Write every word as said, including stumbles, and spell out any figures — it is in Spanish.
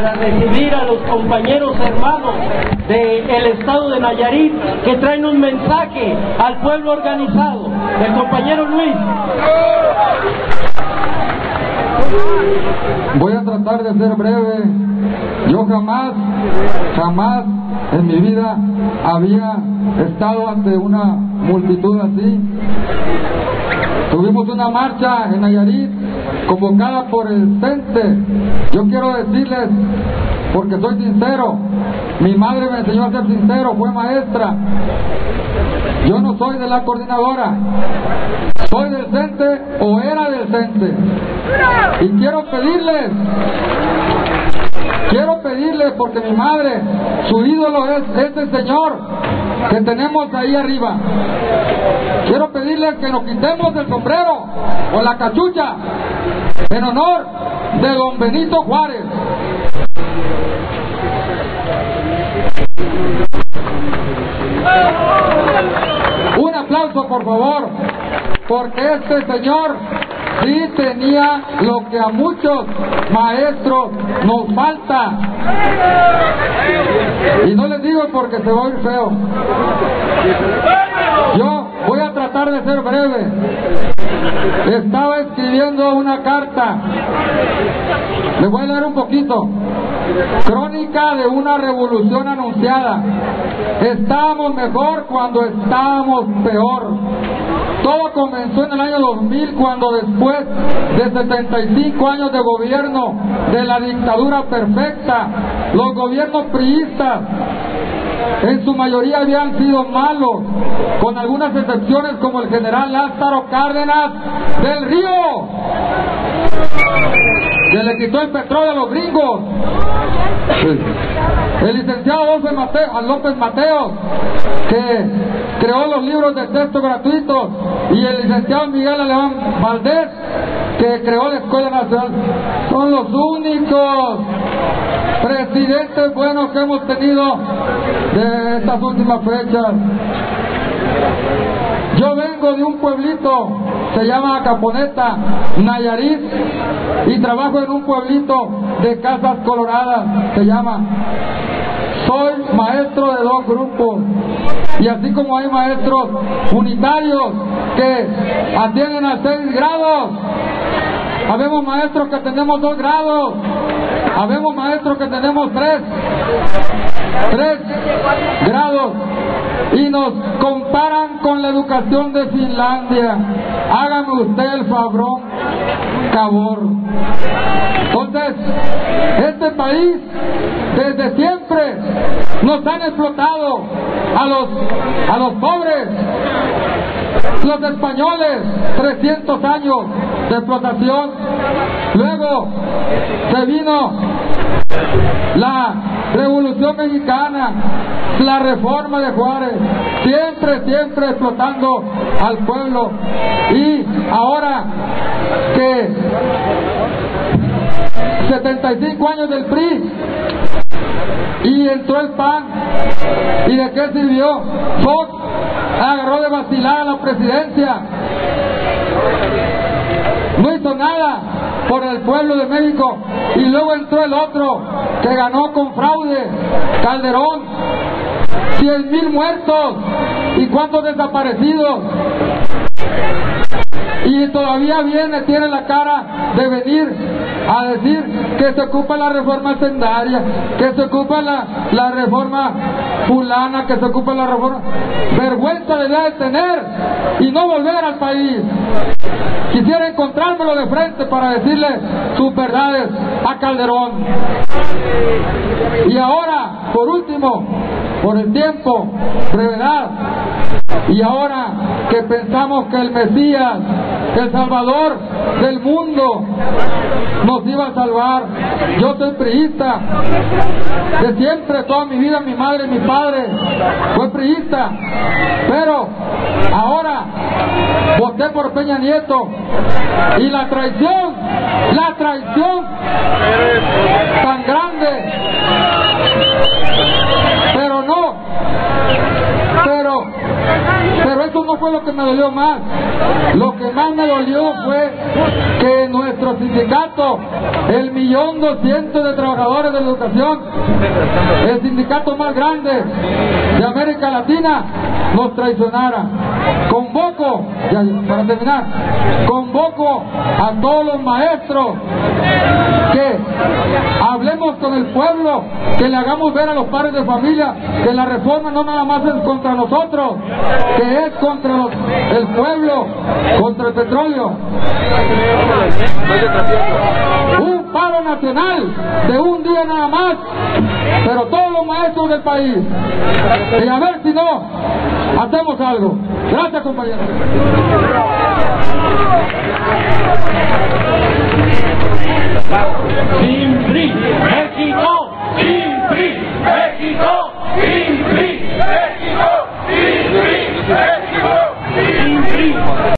para recibir a los compañeros hermanos del estado de Nayarit que traen un mensaje al pueblo organizado. El compañero Luis. Voy a tratar de ser breve. Yo jamás, jamás en mi vida había estado ante una multitud así. Tuvimos una marcha en Nayarit convocada por el CENTE. Yo quiero decirles, porque soy sincero, mi madre me enseñó a ser sincero, fue maestra. Yo no soy de la coordinadora, soy del CENTE o era del CENTE. Y quiero pedirles, quiero pedirles porque mi madre, su ídolo es este señor que tenemos ahí arriba. Quiero pedirles que nos quitemos el sombrero o la cachucha en honor de don Benito Juárez. Un aplauso, por favor, porque este señor sí tenía lo que a muchos maestros nos falta. Y no les digo porque se va a oír feo. Yo voy a tratar de ser breve. Estaba escribiendo una carta. Les voy a leer un poquito. Crónica de una revolución anunciada. Estábamos mejor cuando estábamos peor. Todo comenzó en el año dos mil, cuando después de setenta y cinco años de gobierno de la dictadura perfecta, los gobiernos priistas en su mayoría habían sido malos, con algunas excepciones como el general Lázaro Cárdenas del Río, que le quitó el petróleo a los gringos, el licenciado López Mateo, López Mateos, que creó los libros de texto gratuitos, y el licenciado Miguel Alemán Valdés, que creó la Escuela Nacional. Son los únicos presidentes buenos que hemos tenido de estas últimas fechas. Yo vengo de un pueblito, se llama Caponeta, Nayarit, y trabajo en un pueblito de Casas Coloradas, se llama. Soy maestro de dos grupos, y así como hay maestros unitarios que atienden a seis grados, habemos maestros que tenemos dos grados, habemos maestros que tenemos tres, tres grados, y nos comparan con la educación de Finlandia. Hágame usted el fabrón, cabor. Entonces, este país, desde siempre, nos han explotado a los, a los pobres. Los españoles, trescientos años de explotación. Luego se vino la Revolución Mexicana, la reforma de Juárez, siempre, siempre explotando al pueblo. Y ahora que setenta y cinco años del P R I y entró el P A N, ¿y de qué sirvió? Fox agarró de vacilar a la presidencia, no hizo nada por el pueblo de México, y luego entró el otro que ganó con fraude, Calderón, cien mil muertos y cuántos desaparecidos, y todavía viene, tiene la cara de venir a decir que se ocupa la reforma sendaria, que se ocupa la, la reforma fulana, que se ocupa la reforma. Vergüenza debería de tener y no volver al país. Quisiera encontrármelo de frente para decirle sus verdades a Calderón. Y ahora, por último, por el tiempo, brevedad, y ahora que pensamos que el Mesías, el Salvador del mundo, nos iba a salvar. Yo soy priista, de siempre, toda mi vida, mi madre y mi padre fue priista, pero ahora voté por Peña Nieto, y la traición, la traición tan grande, pero no, pero, pero eso no fue lo que me dolió más. Lo que más me dolió fue que nuestro nuestro sindicato, el millón doscientos de trabajadores de la educación, el sindicato más grande de América Latina, nos traicionara. Convoco, ya, para terminar, convoco a todos los maestros que hablemos con el pueblo, que le hagamos ver a los padres de familia que la reforma no nada más es contra nosotros, que es contra los, el pueblo, contra el petróleo. Un paro nacional de un día nada más, pero todos los maestros del país, y a ver si no hacemos algo. Gracias, compañeros.